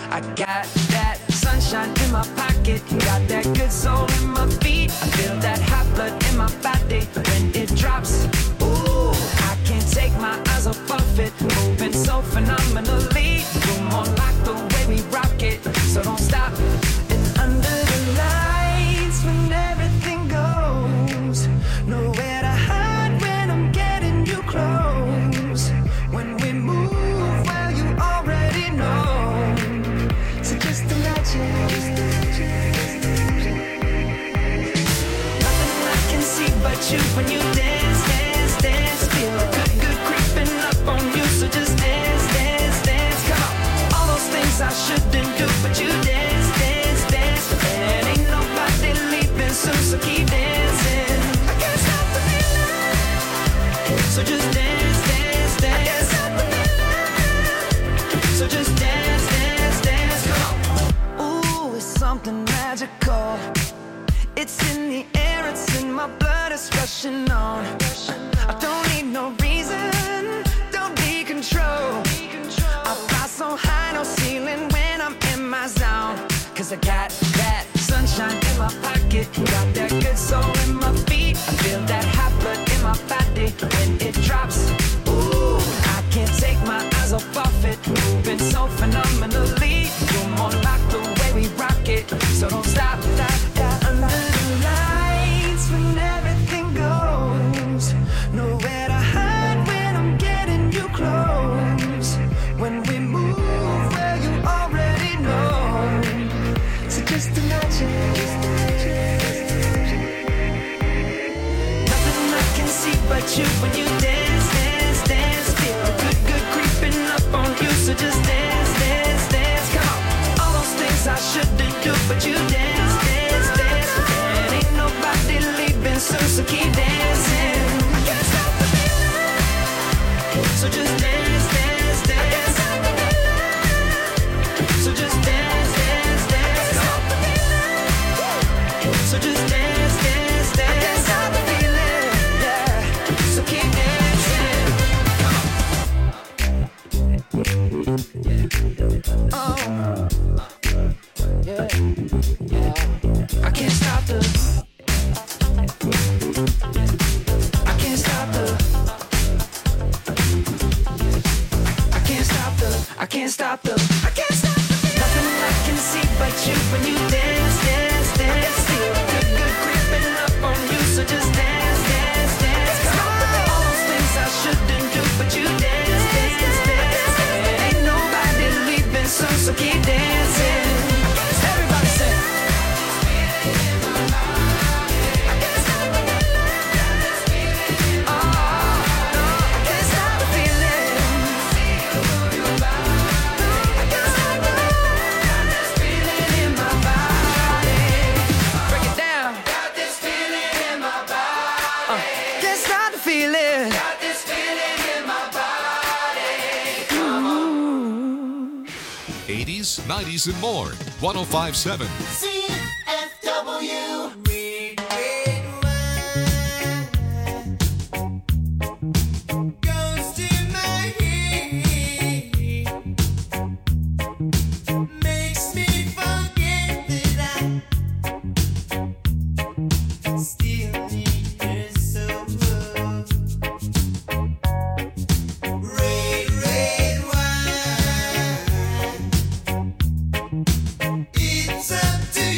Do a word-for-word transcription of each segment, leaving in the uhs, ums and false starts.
I got that sunshine in my pocket, got that good soul in my feet. I feel that hot blood in my body when it drops. Ooh, I can't take my eyes off of it, moving so phenomenally. You're more like the way we rock it, so don't stop. And under the lights, when everything goes, nowhere to hide when I'm getting you close. When we move, well, you already know. So just imagine. Nothing I can see but you when you dance, dance, dance. Feel good, good creeping up on you. So just dance, dance, dance. Come on. All those things I shouldn't do, but you dance, dance, dance. And ain't nobody leaving soon, so keep dancing. I can't stop the feeling. So just dance, dance, dance. I can't stop the feeling. So just dance, dance, dance. Come on. Ooh, it's something magical. It's in the air, it's in my blood, it's rushing on. I don't need no reason, don't need control. I fly so high, no ceiling when I'm in my zone. Cause I got that sunshine in my pocket, got that good soul in my feet. I feel that hot blood in my body when it drops. Ooh, I can't take my eyes off of it, moving so phenomenally. You're more like the way we rock it, so don't stop, stop, stop. Under the lights when everything goes, nowhere to hide when I'm getting you close. When we move, well, you already know. So just imagine. Nothing I can see but you when you dance, dance, dance. Feel good, good creeping up on you. So just dance, dance, dance. Come on. All those things I shouldn't do, but you dance, dance, dance. And ain't nobody leaving soon, so keep dancing. I can't stop the feeling. So just dance, dance, dance. I can't stop the feeling. So just dance, dance, dance. Come on. So just dance, dance, dance. I can't stop the feeling. Yeah. So keep dancing. Oh. Yeah. Yeah. I can't stop the. I can't stop the. I can't stop the. I can't stop the. I can't stop the. Nothing I can see but you when you dance, dance, dance. Feel good, good creeping up on you. So just dance, dance, dance. Come on. All those things I shouldn't do, but you dance, dance, dance. And ain't nobody leaving soon, so keep dancing. Everybody say. eighties, nineties, and more. one oh five point seven. C F W. It's up to you.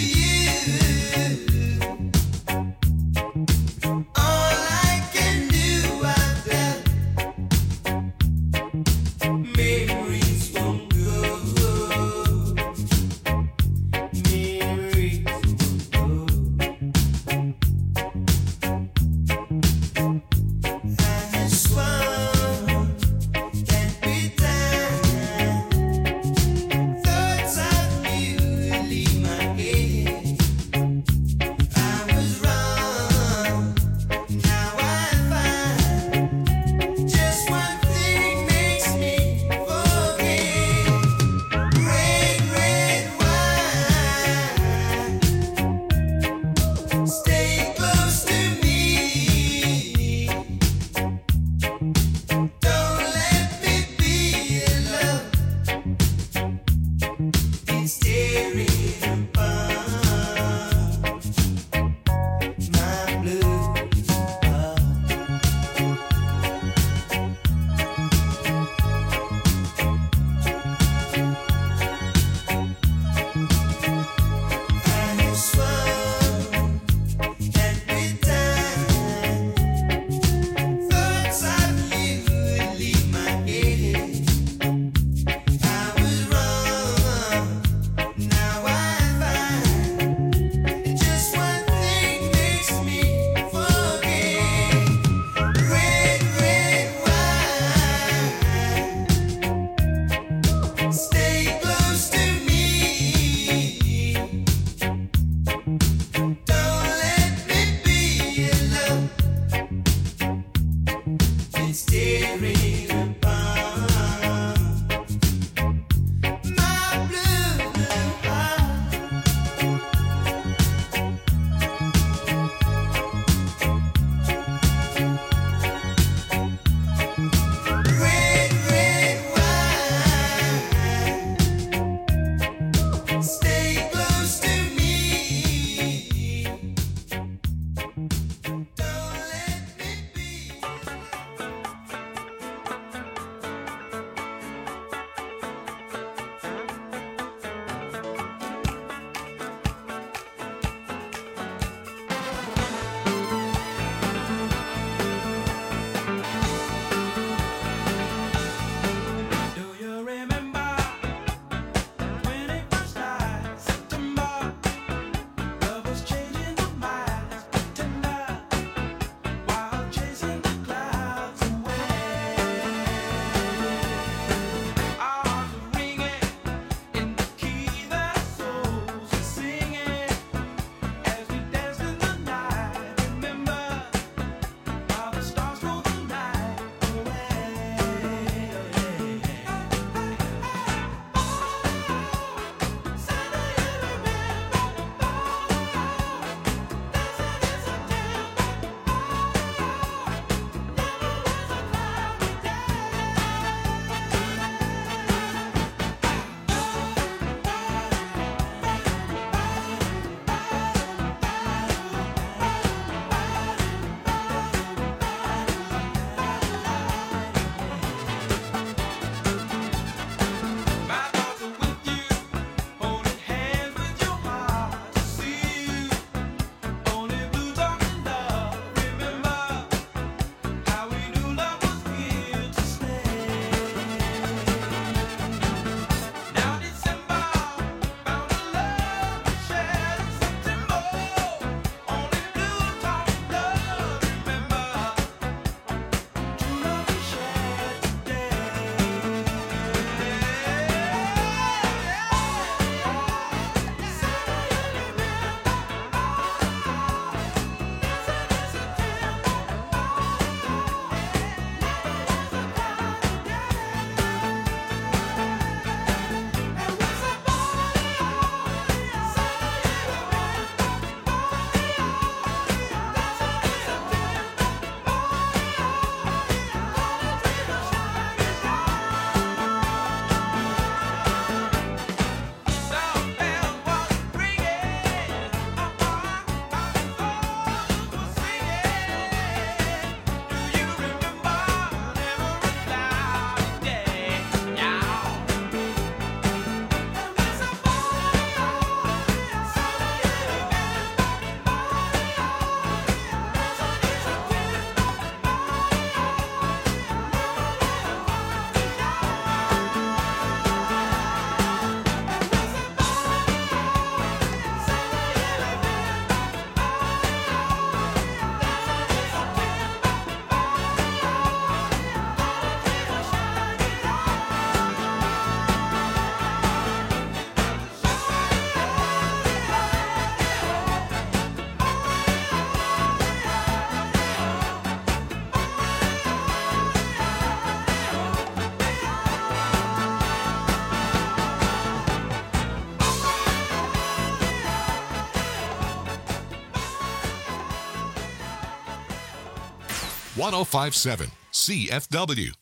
one oh five point seven C F W.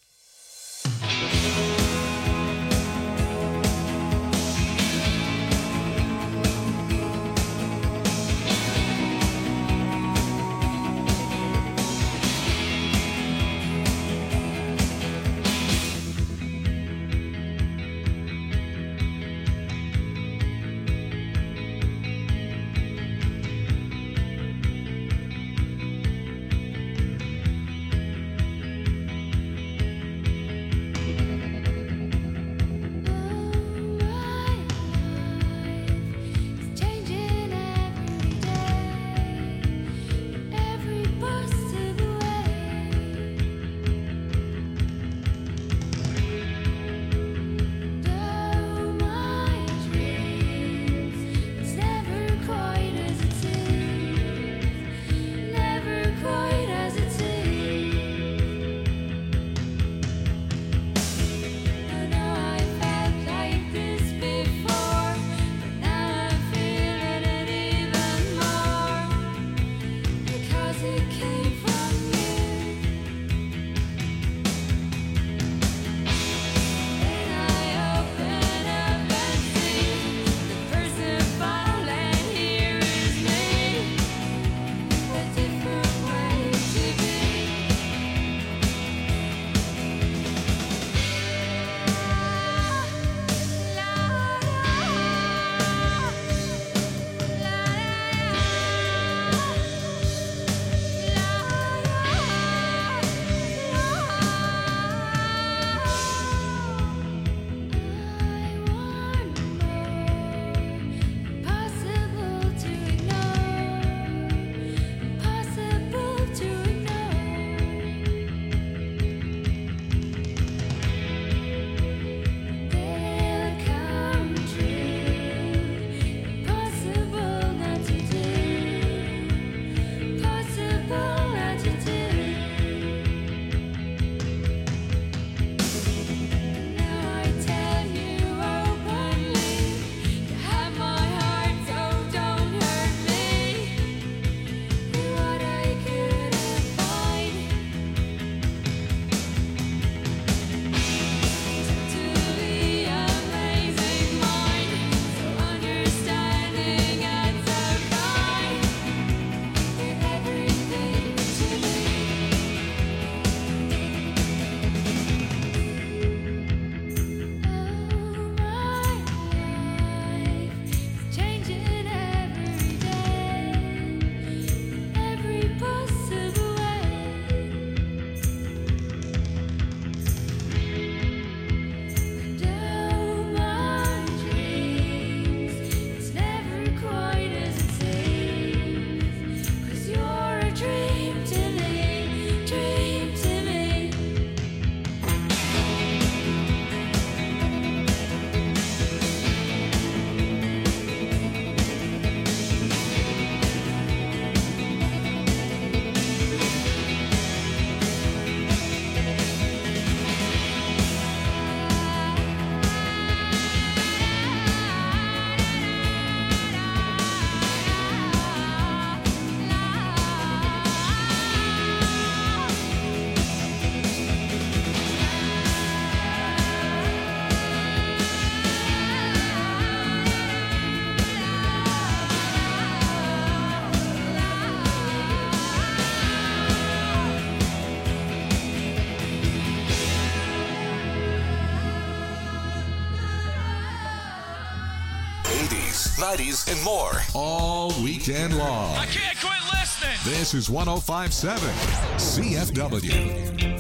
eighties, nineties, and more. All weekend long. I can't quit listening. This is one oh five point seven C F W.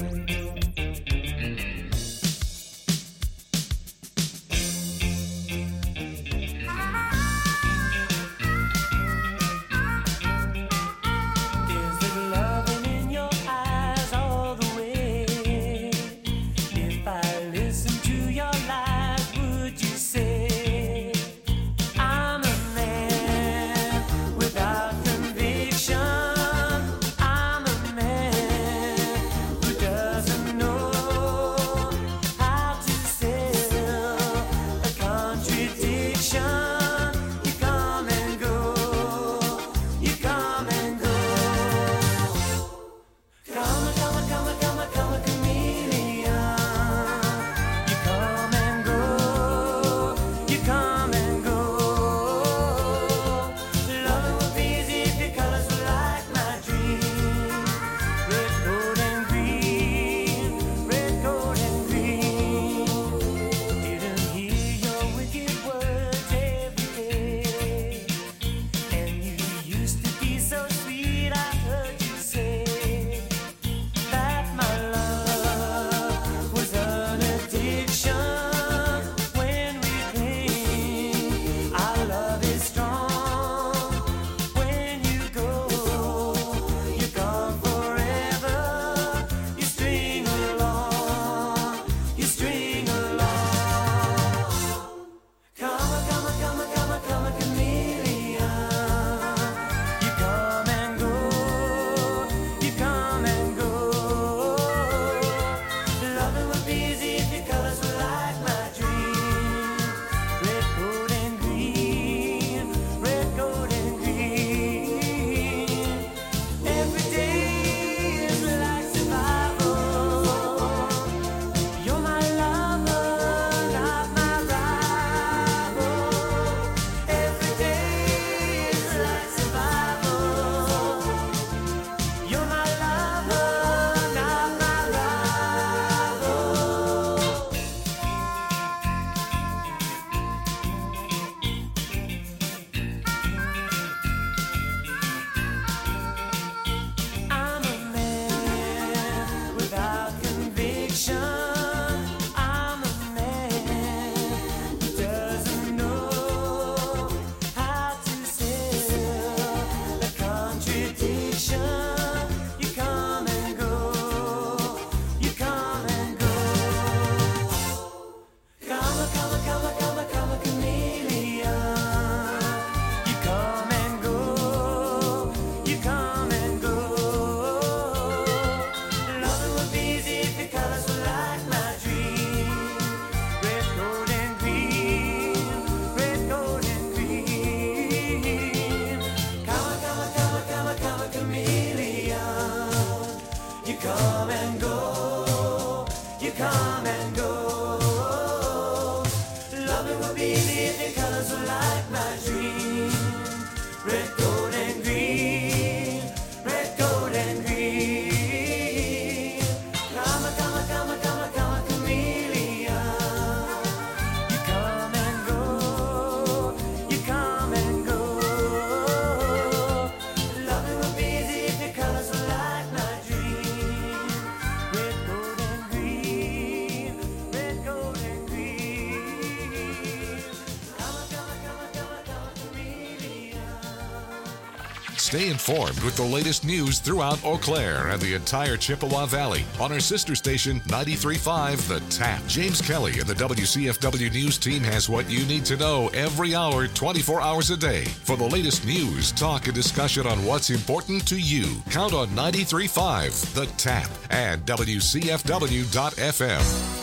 Stay informed with the latest news throughout Eau Claire and the entire Chippewa Valley on our sister station, ninety-three point five The Tap. James Kelly and the W C F W News team has what you need to know every hour, twenty-four hours a day. For the latest news, talk, and discussion on what's important to you, count on ninety-three point five The Tap and W C F W dot F M.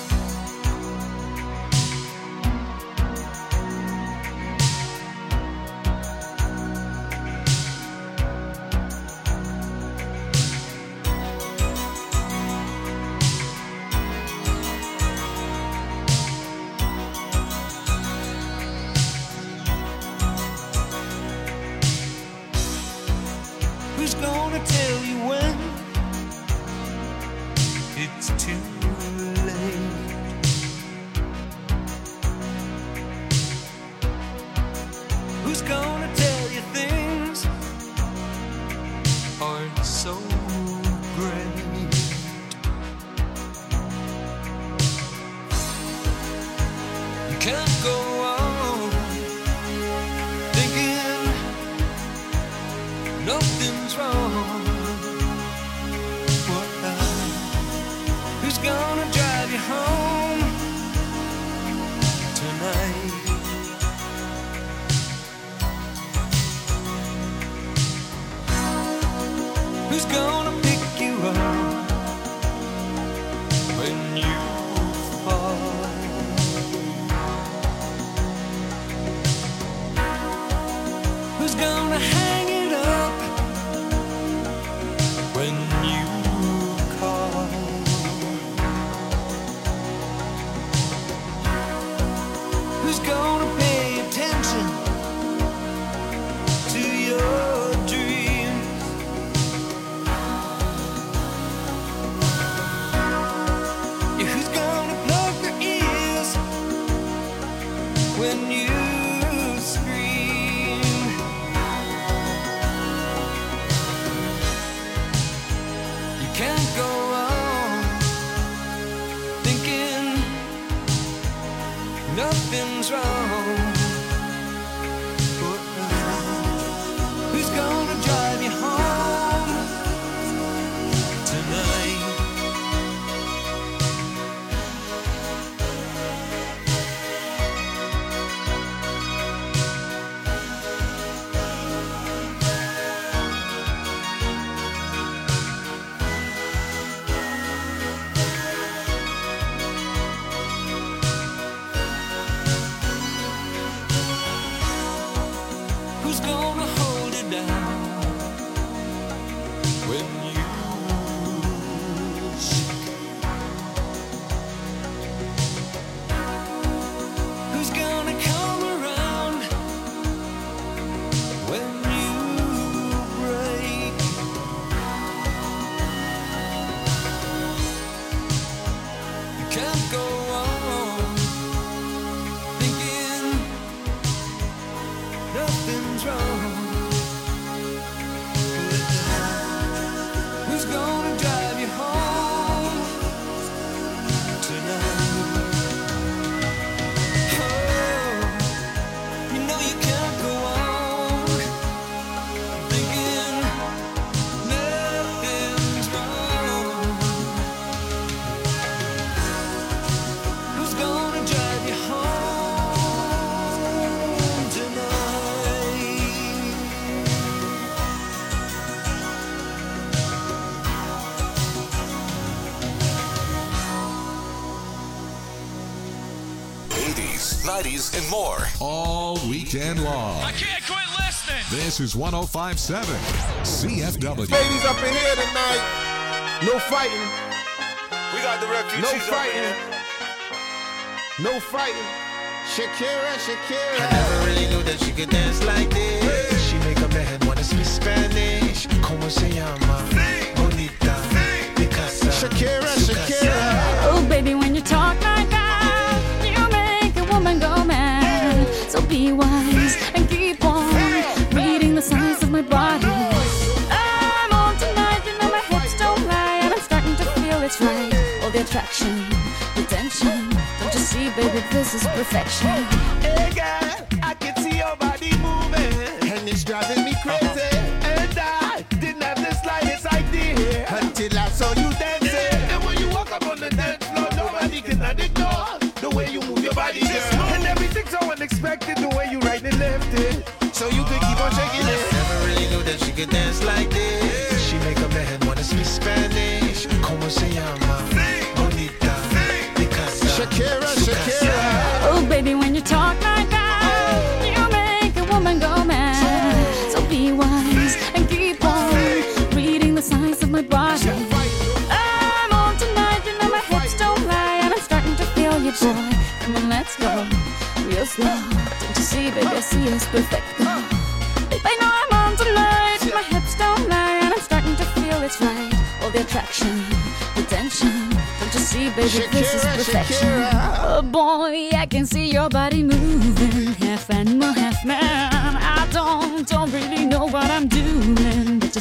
Who's gonna tell you when it's too late? gonna tell you things aren't so great? You can't go on thinking nothing's wrong. What now? Who's gonna drive you home tonight? Who's gonna pick you up when you fall? Who's gonna hang it up when you call? Who's gonna pay attention to your dreams? Yeah, who's gonna plug your ears when you scream? You can't go on thinking nothing's wrong. But who's gonna drive you home tonight? Who's gonna hold it down when you shake? Who's gonna come around when you break? You can't go on thinking nothing's wrong. Who's gonna drive you home tonight? Oh, you know you can't go on thinking nothing's wrong. Who's gonna drive you home tonight? eighties, nineties, and more. All weekend long. I can't quit listening. This is one oh five point seven C F W. Ladies up in here tonight. No fighting. We got the refugees No up in fighting. here. No fighting. Shakira, Shakira. I never really knew that she could dance like this. She make up her head wanna speak Spanish. Como se llama? Bonita. Picasa. Shakira, Shakira. Oh, baby, when you talk like that, you make a woman go mad. So be wise and keep on reading the signs of my body. I'm on tonight, you know my hips don't lie, and I'm starting to feel it's right. All the attraction, the tension. Don't you see, baby, this is perfection. Hey, girl, I can see your body moving. And it's driving me crazy. And I didn't have the slightest idea until I saw you dancing. And when you walk up on the dance floor, nobody can ignore the way you move your body, girl. And everything's so unexpected, the way you right and left it. So you could keep on shaking it. Never really knew that she could dance like this. She make up her head wanna speak Spanish. Como se llama? Bonita. Picasa. Shakira, Shakira. Oh, baby, when you talk like that, you make a woman go mad. So be wise and keep on reading the signs of my body. I'm on tonight, you know my hips don't lie, and I'm starting to feel you, boy. Come on, let's go real slow. Don't you see, baby, I see it's perfect. Babe, I know I'm on tonight. My hips don't lie, and I'm starting to feel it's right. All the attraction, the tension. Don't you see, baby, this is Shakira, perfection. Shakira. Oh boy, I can see your body moving, half animal, half man. I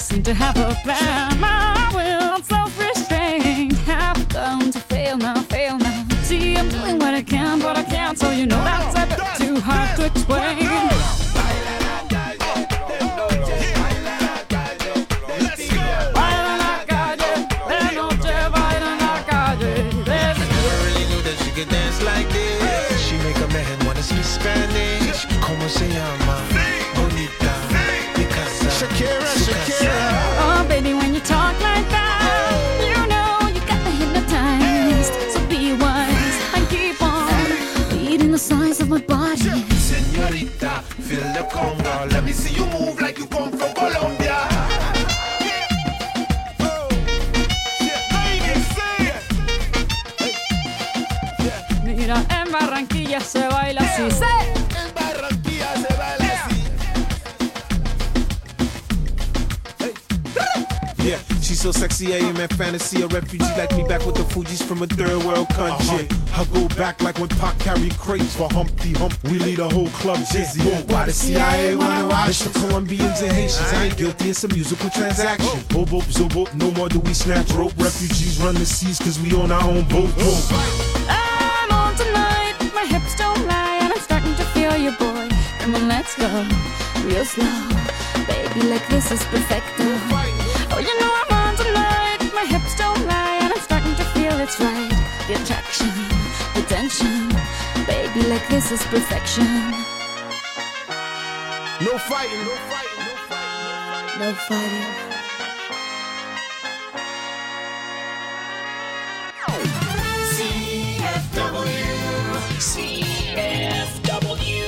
seem to have a plan. My will, self-restraint, have come to fail now, fail now. See, I'm doing what I can, but I can't, so you know that's a bit too hard to explain. Dance like this. She make a man wanna speak Spanish. Como se llama? Bonita. Picasa. Shakira, Shakira. Oh, baby, when you talk like that, you know you got me hypnotized. So be wise and keep on beating the size of my body. Señorita, feel the conga. Let me see you move like you come from Colombia. Mira, en Barranquilla se baila así. ¡Sí! En Barranquilla se baila así. Yeah, she's so sexy, I am in fantasy. A refugee like me back with the Fugees from a third world country. Uh-huh. I go back like when Pac carried crates for Humpty Hump. We lead a whole club dizzy. Yeah. Why the C I A wanna watch? It's for Colombians and Haitians. I ain't guilty, it's a musical transaction. Boop, boop, zo, boop, no more do we snatch rope. Refugees run the seas cause we on our own boat. I'm on tonight, my hips don't lie, and I'm starting to feel you, boy. Come on, let's go, real slow. Baby, like this is perfecto. Oh, you know I'm on tonight, my hips don't lie, and I'm starting to feel it's right. The attraction, the tension. Baby, like this is perfection. No fighting, no fighting, no fighting. No fighting. C F W. C F W.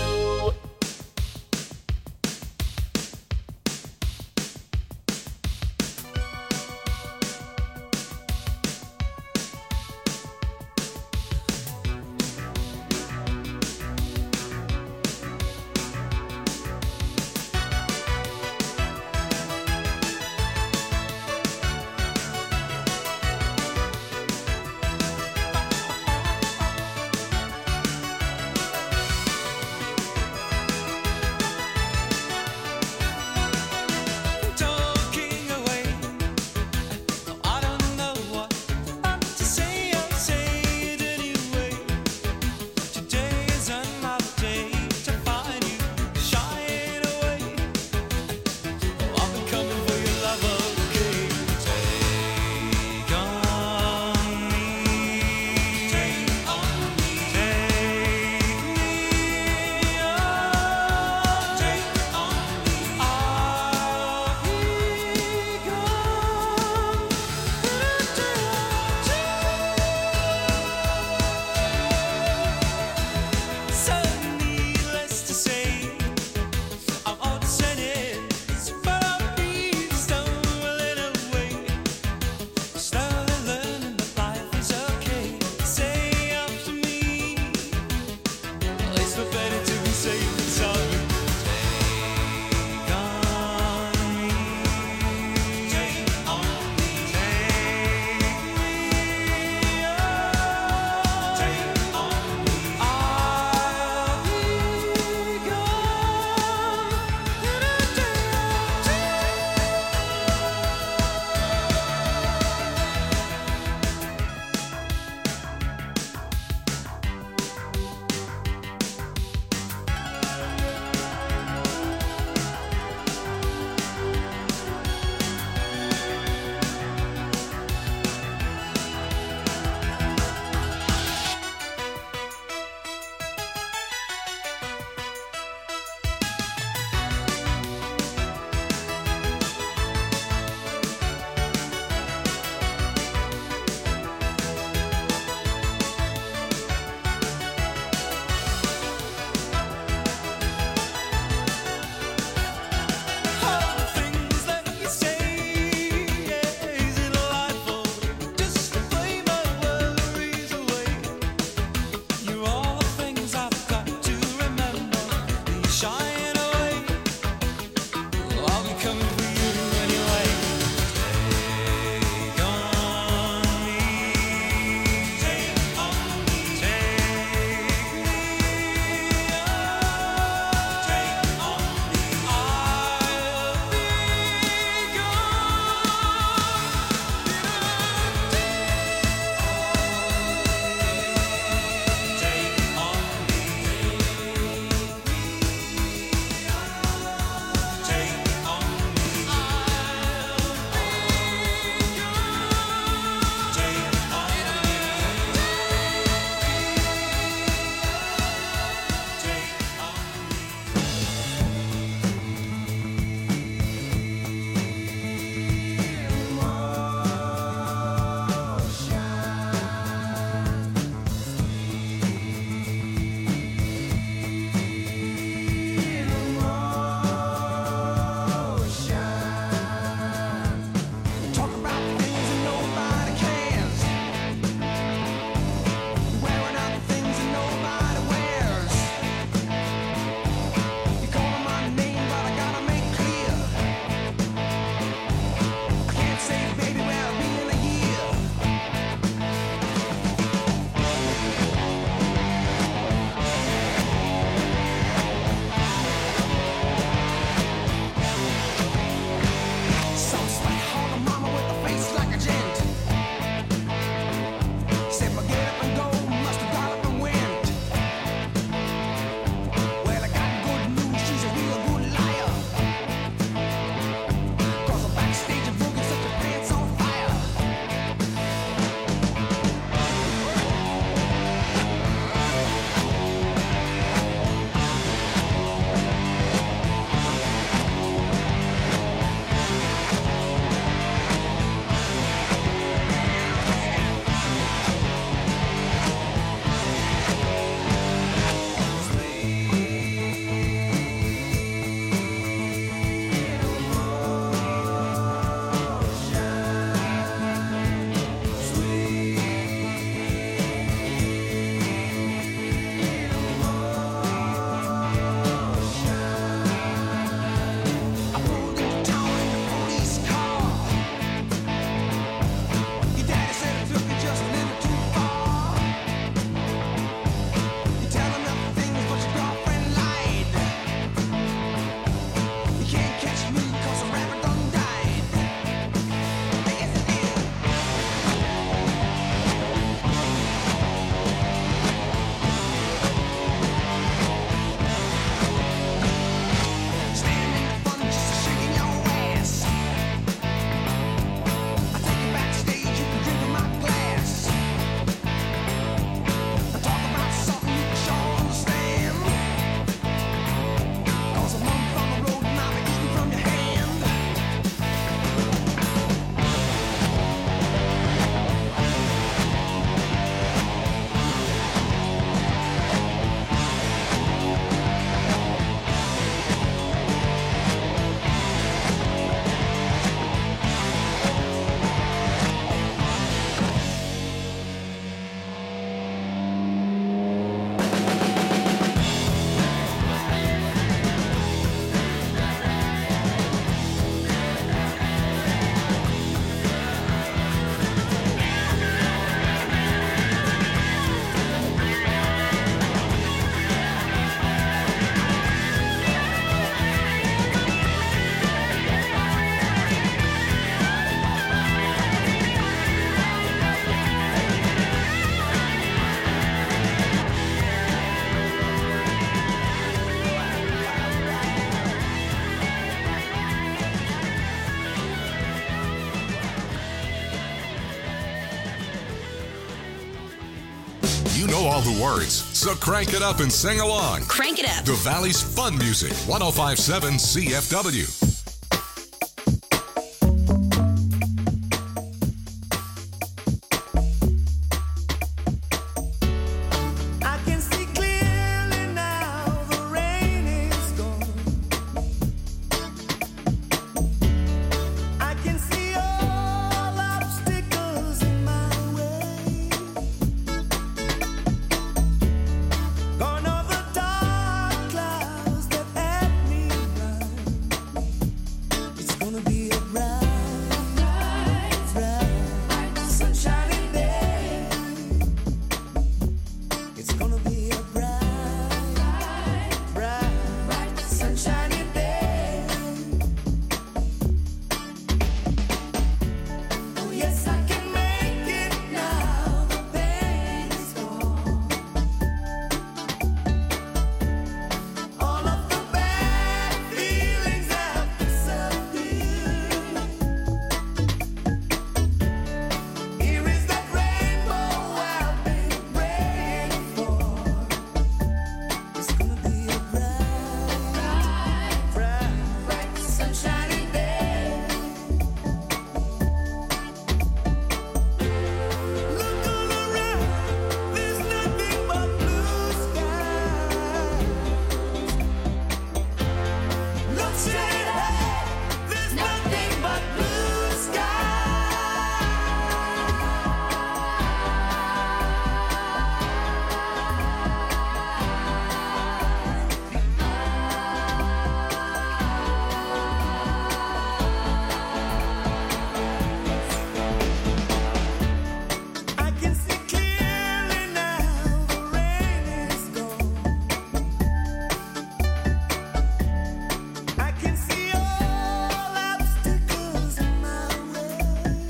all the words, so crank it up and sing along. Crank it up. The Valley's fun music, one oh five point seven C F W. I can see clearly now, the rain is gone. I can see all obstacles in my way. Gone are the dark clouds that had me blind. It's gonna be a bright, bright, bright, sunshiny day. It's gonna be a bright, bright, bright, sunshiny day. Oh yes, I can make it now. The pain is gone. All of the bad feelings have disappeared. Here is that rainbow I've been praying for. It's gonna be a bright, bright, bright, sunshiny day. Look all around, there's nothing but blue skies. Look straight ahead, there's nothing but blue skies. I can see clearly now, the rain is gone. I can see all obstacles in my way.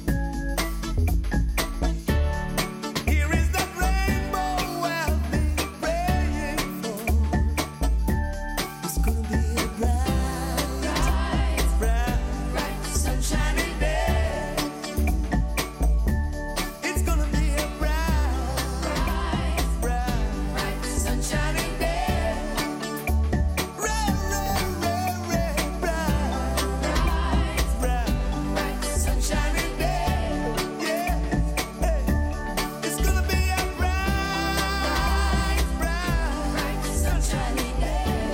Here is that rainbow I've been praying for. It's gonna be a bright, bright, bright, sunshiny day. It's gonna be a bright, bright, bright, sunshiny day. Bright, bright, bright, bright, bright, bright, sunshiny day. Yeah, hey. It's gonna be a bright, bright, bright, sunshiny day.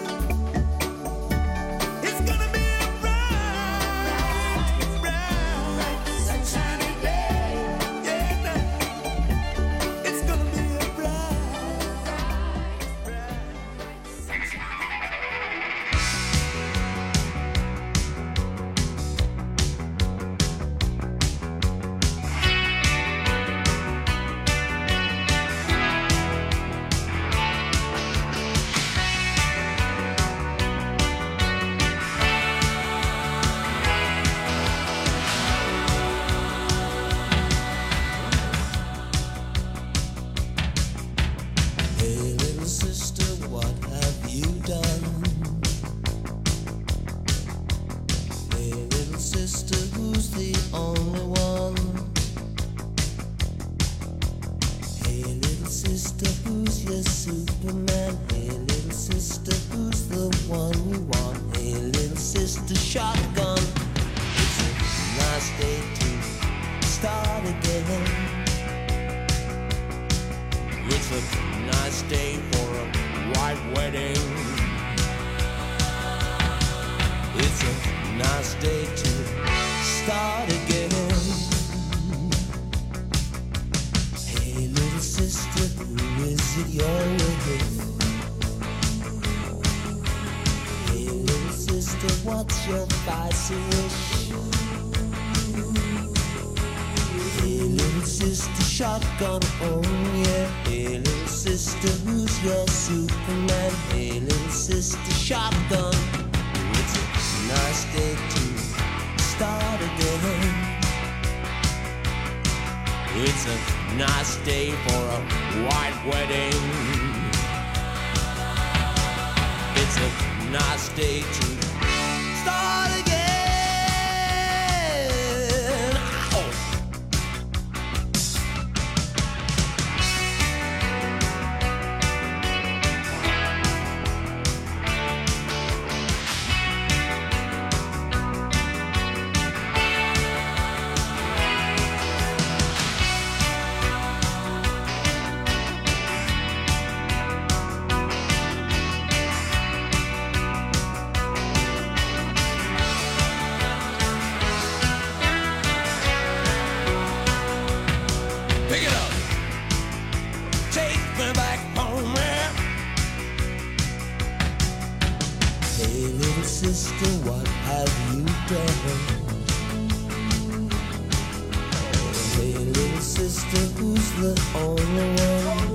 It's gonna be a bright, bright, sunshiny day. Yeah, it's gonna be a bright, bright, sunshiny Hey little sister, what have you done? Hey little sister, who's the only one? Hey little sister, who's your Superman? Hey little sister, who's the one you want? Hey little sister, shotgun. It's a nice day to start again. It's a nice day for a white wedding. It's a nice day to start again. Hey little sister, who is it you're with? Hey little sister, what's your vice wish? Hey little sister, shotgun, oh yeah. Hey little sister, who's your Superman? Hey little sister, shotgun. It's a nice day to start again. It's a nice day for a white wedding. It's a nice day to start again. Ow. Hey little sister, what have you done? Hey little sister, who's the only one?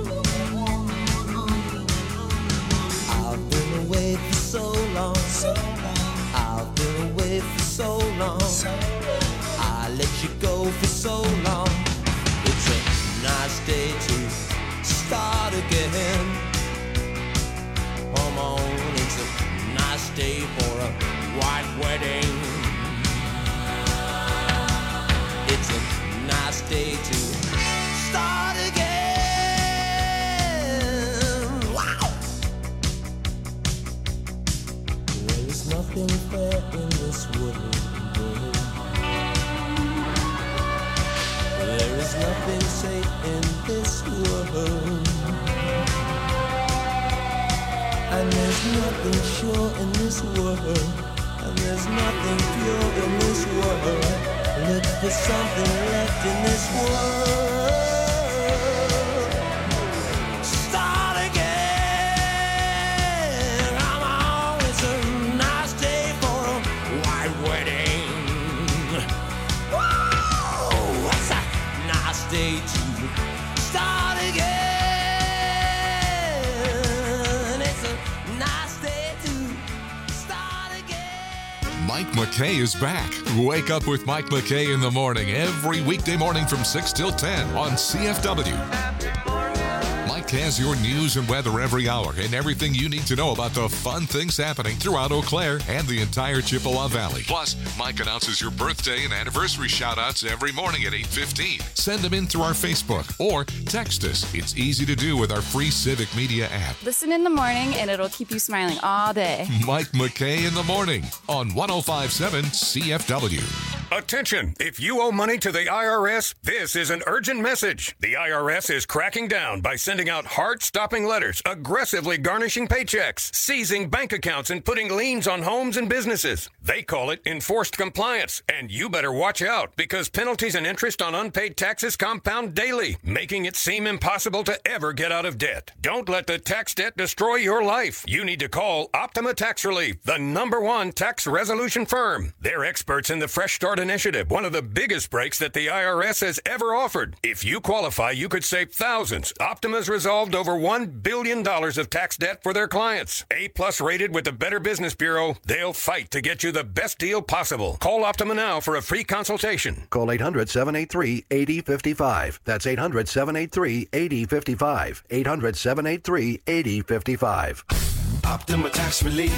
I've been away for so long, I've been away for so long, I let you go for so long. It's a nice day to start again. Come on, it's a nice day for a white wedding. It's a nice day to start again. Wow! There is nothing fair in this world. There is nothing safe in this world. And there's nothing sure in this world. And there's nothing pure in this world. Look for something left in this world. Start again. Come on, it's a nice day for a white wedding. Whoa, it's a nice day to start again. Mike McKay is back. Wake up with Mike McKay in the morning every weekday morning from six till ten on C F W. Mike has your news and weather every hour and everything you need to know about the fun things happening throughout Eau Claire and the entire Chippewa Valley. Plus, Mike announces your birthday and anniversary shout-outs every morning at eight fifteen. Send them in through our Facebook or text us. It's easy to do with our free Civic Media app. Listen in the morning and it'll keep you smiling all day. Mike McKay in the morning on one oh five point seven C F W. Attention! If you owe money to the I R S, this is an urgent message. The I R S is cracking down by sending out heart-stopping letters, aggressively garnishing paychecks, seizing bank accounts, and putting liens on homes and businesses. They call it enforced compliance, and you better watch out because penalties and interest on unpaid taxes compound daily, making it seem impossible to ever get out of debt. Don't let the tax debt destroy your life. You need to call Optima Tax Relief, the number one tax resolution firm. They're experts in the Fresh Start Initiative, one of the biggest breaks that the I R S has ever offered. If you qualify, you could save thousands. Optima's resolved over one billion dollars of tax debt for their clients. A-plus rated with the Better Business Bureau, they'll fight to get you the best deal possible. Call Optima now for a free consultation. Call eight hundred, seven eight three, eight zero five five. That's eight hundred, seven eight three, eight zero five five. eight hundred, seven eight three, eight zero five five. Optima Tax Relief.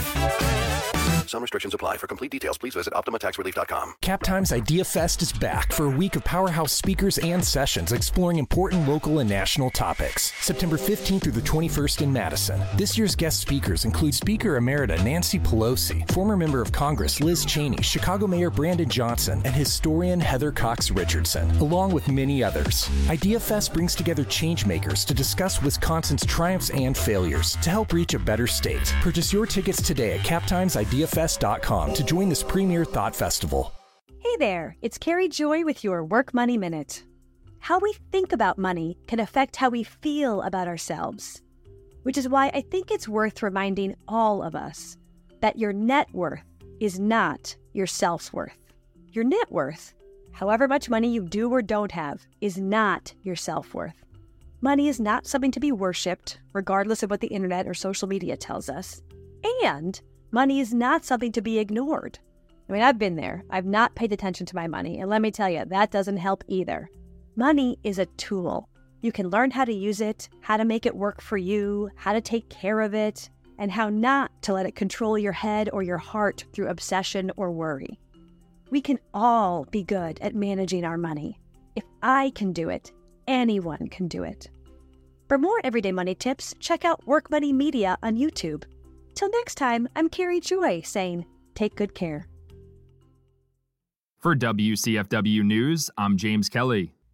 Some restrictions apply. For complete details, please visit optima tax relief dot com. Captime's Idea Fest is back for a week of powerhouse speakers and sessions exploring important local and national topics. September fifteenth through the twenty-first in Madison. This year's guest speakers include Speaker Emerita Nancy Pelosi, former member of Congress Liz Cheney, Chicago Mayor Brandon Johnson, and historian Heather Cox Richardson, along with many others. Idea Fest brings together changemakers to discuss Wisconsin's triumphs and failures to help reach a better state. Purchase your tickets today at captimes idea fest dot com to join this premier thought festival. Hey there, it's Carrie Joy with your Work Money Minute. How we think about money can affect how we feel about ourselves, which is why I think it's worth reminding all of us that your net worth is not your self-worth. Your net worth, however much money you do or don't have, is not your self-worth. Money is not something to be worshipped, regardless of what the internet or social media tells us. And money is not something to be ignored. I mean, I've been there. I've not paid attention to my money. And let me tell you, that doesn't help either. Money is a tool. You can learn how to use it, how to make it work for you, how to take care of it, and how not to let it control your head or your heart through obsession or worry. We can all be good at managing our money. If I can do it, anyone can do it. For more everyday money tips, check out Work Money Media on YouTube. Till next time, I'm Carrie Joy saying, take good care. For W C F W News, I'm James Kelly.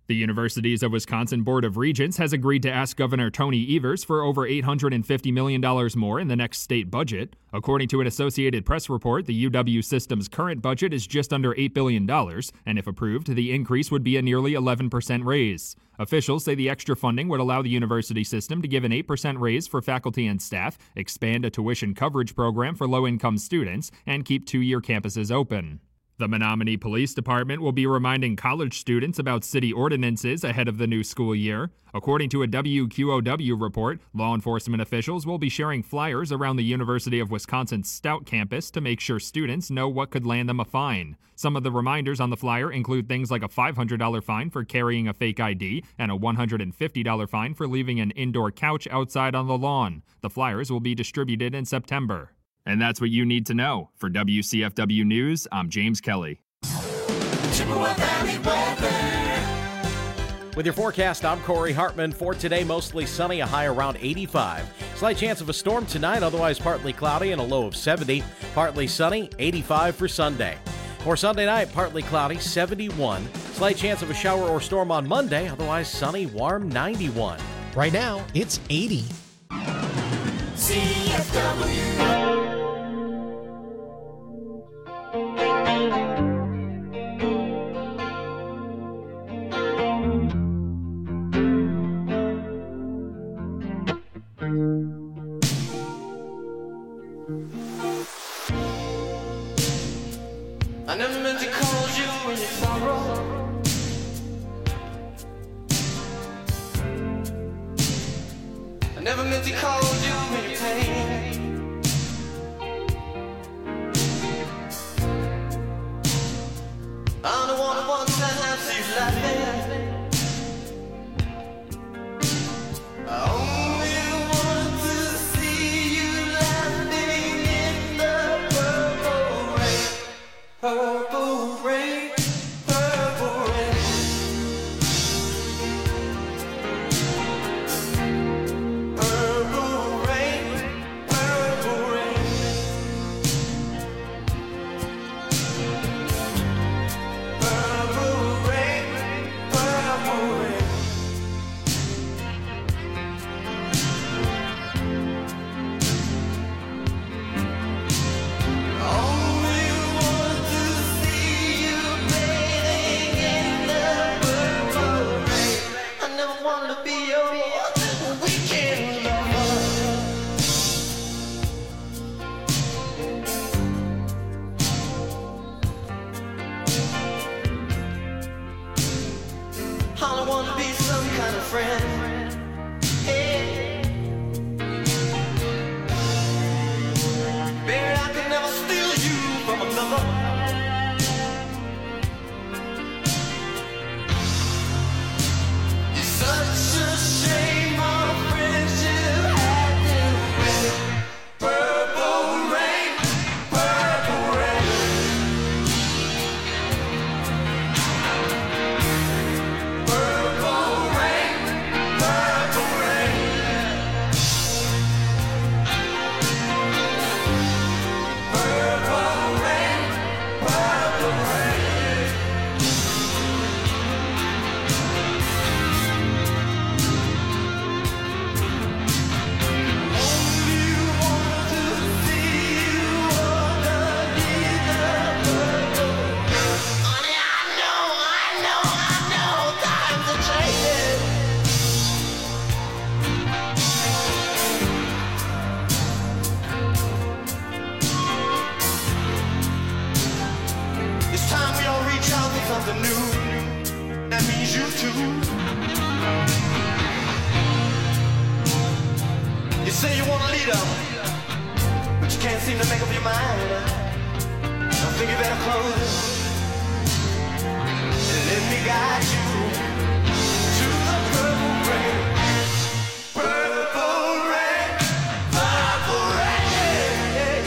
The Universities of Wisconsin Board of Regents has agreed to ask Governor Tony Evers for over eight hundred fifty million dollars more in the next state budget. According to an Associated Press report, the U W system's current budget is just under eight billion dollars, and if approved, the increase would be a nearly eleven percent raise. Officials say the extra funding would allow the university system to give an eight percent raise for faculty and staff, expand a tuition coverage program for low-income students, and keep two-year campuses open. The Menominee Police Department will be reminding college students about city ordinances ahead of the new school year. According to a W Q O W report, law enforcement officials will be sharing flyers around the University of Wisconsin's Stout campus to make sure students know what could land them a fine. Some of the reminders on the flyer include things like a five hundred dollars fine for carrying a fake I D and a one hundred fifty dollars fine for leaving an indoor couch outside on the lawn. The flyers will be distributed in September. And that's what you need to know. For W C F W News, I'm James Kelly. Chippewa Valley weather. With your forecast, I'm Corey Hartman. For today, mostly sunny, a high around eighty-five. Slight chance of a storm tonight, otherwise partly cloudy and a low of seventy. Partly sunny, eighty-five for Sunday. For Sunday night, partly cloudy, seventy-one. Slight chance of a shower or storm on Monday, otherwise sunny, warm, ninety-one. Right now, it's eighty. C F W. I never meant to call you when you sorrow. I never meant to call you when you pain. I don't want to once and have see you laughing. I only want to see you laughing in the purple rain. Purple rain, purple rain. Purple rain, purple rain. Purple rain, purple rain. Only want to see you bathing in the purple rain. I never wanted to be your weekend lover. I want to be some kind of friend. Hey. Baby, I could never steal you from another. It's such a shame our friendship had to end. Purple rain, purple rain. Purple rain, purple rain. Purple rain, purple rain. Only want to see you underneath the purple rain. Honey, I know, I know, I know, times are changing. It's time we all reach out for something new. That means you too. You say you want a leader, but you can't seem to make up your mind. I think you better close and let me guide you to the purple rain. Purple rain, purple rain.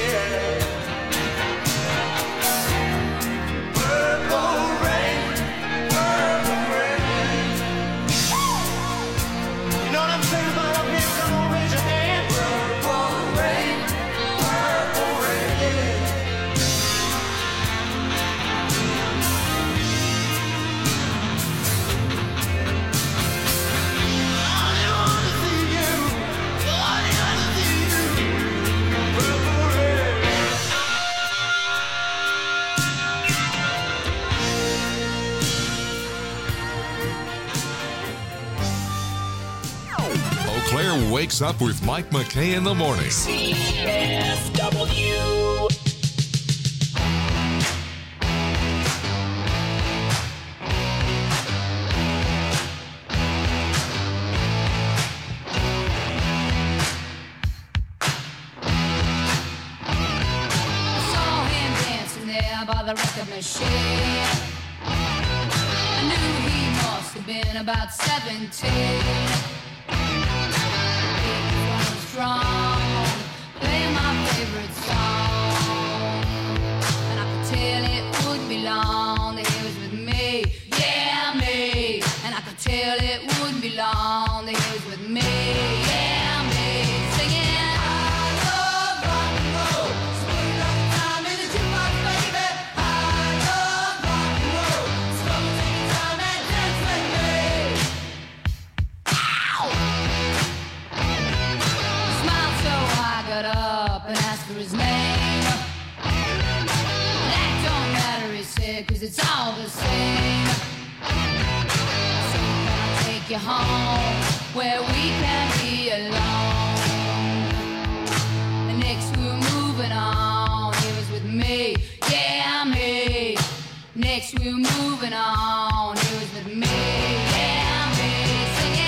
Purple rain, purple rain. You know what I'm saying about up here? Come on, raise your hand. Purple rain, purple rain. wakes up with Mike McKay in the morning. C F W. By the record machine, I knew he must have been about seventeen. He was running strong, playing my favorite song, and I could tell it wouldn't be long that he was with me, yeah me. And I could tell it wouldn't be long that he was with me, yeah me, singing. Up and asked for his name. That don't matter, he said, cause it's all the same. So can I take you home where we can be alone? And next we were moving on, he was with me, yeah me. Next we were moving on, he was with me, yeah me. Singing.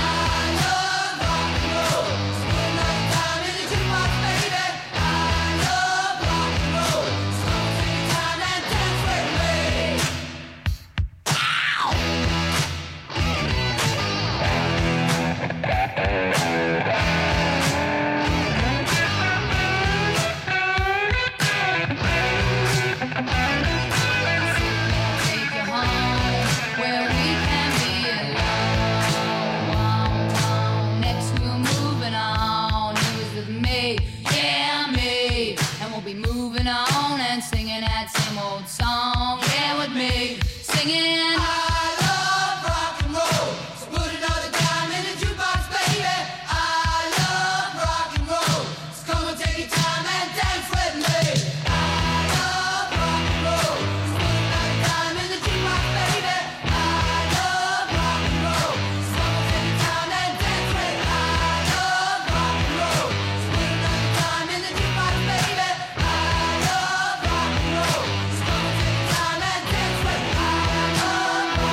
Song, yeah, with me, singing. I love rock and roll, so put another dime in the jukebox, baby. I love rock and roll, so come and take your time and dance with me. I love rock and roll, so put another dime in the jukebox, baby. I love rock and roll, so come and take your time and dance with me. I love rock and roll, so put another dime in the jukebox, baby. I love rock and roll.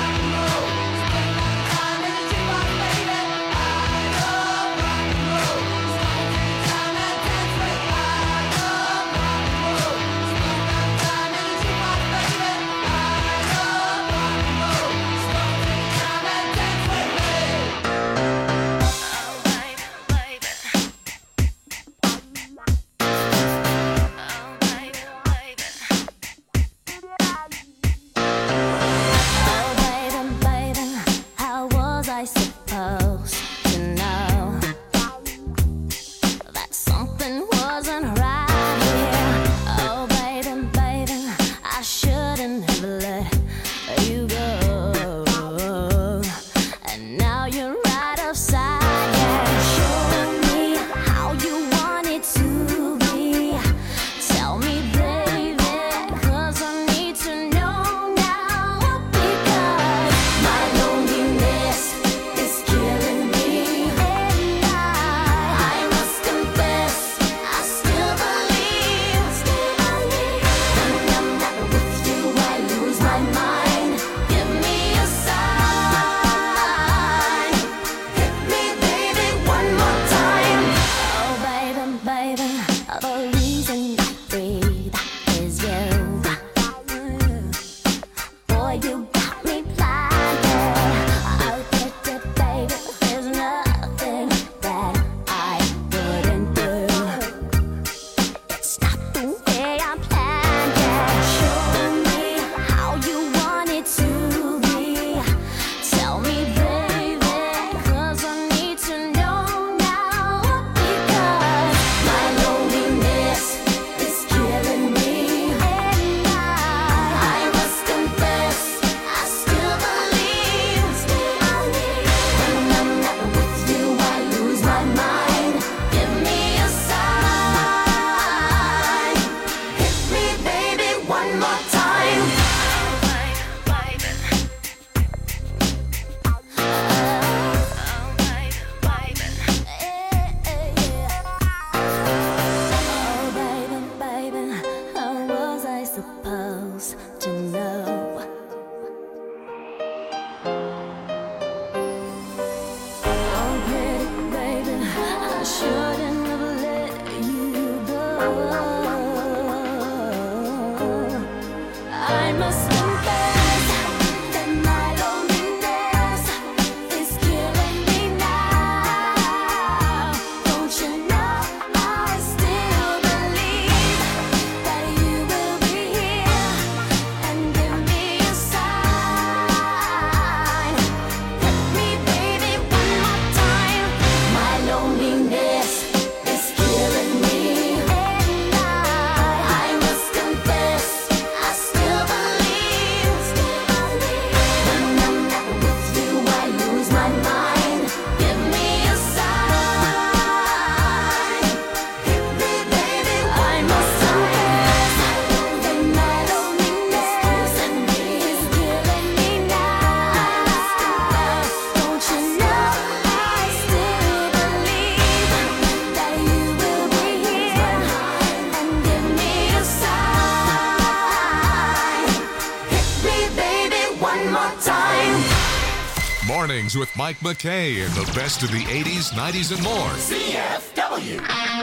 Mornings with Mike McKay and the best of the eighties, nineties, and more. C F W.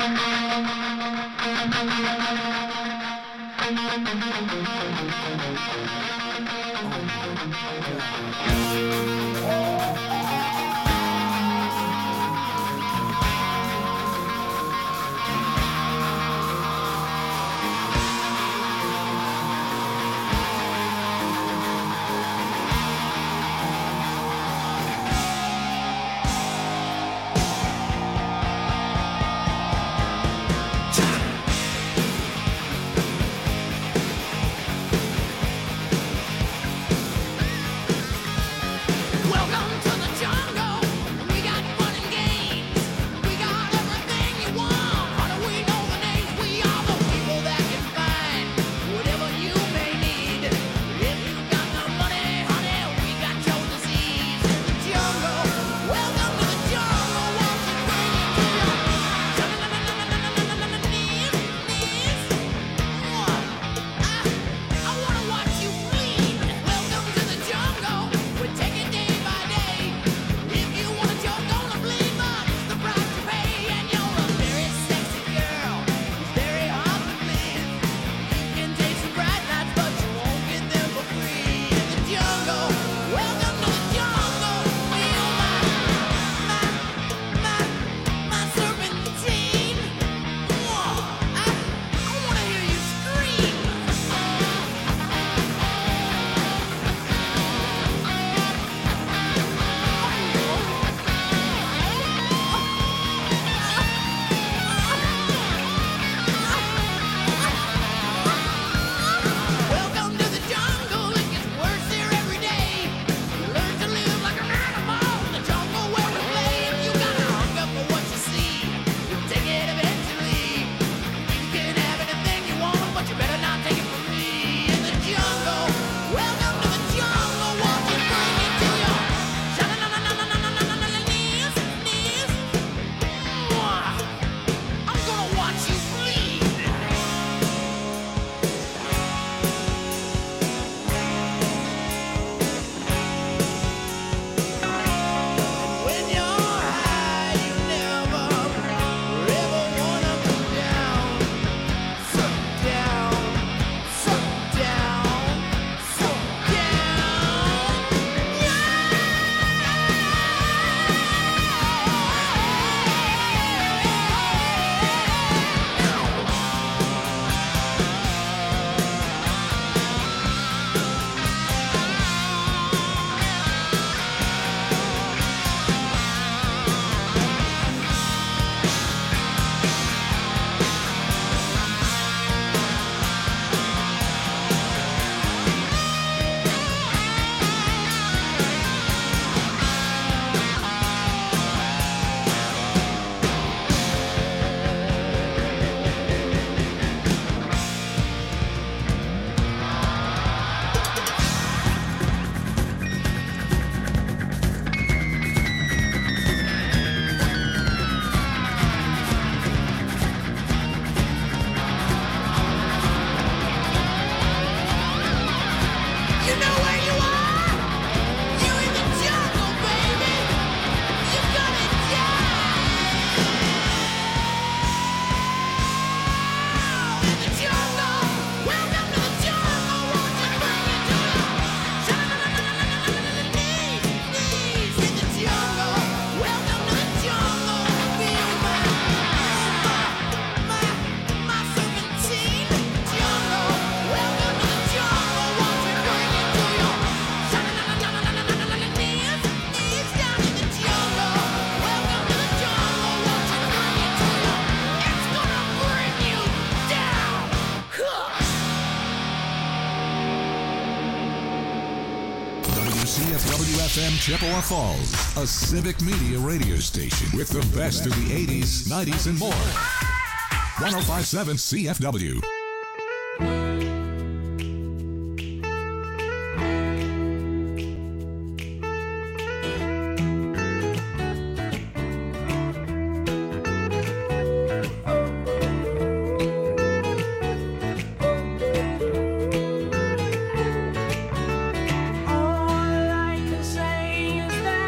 C F W F M Chippewa Falls, a civic media radio station with the best of the eighties, nineties, and more. one oh five point seven C F W.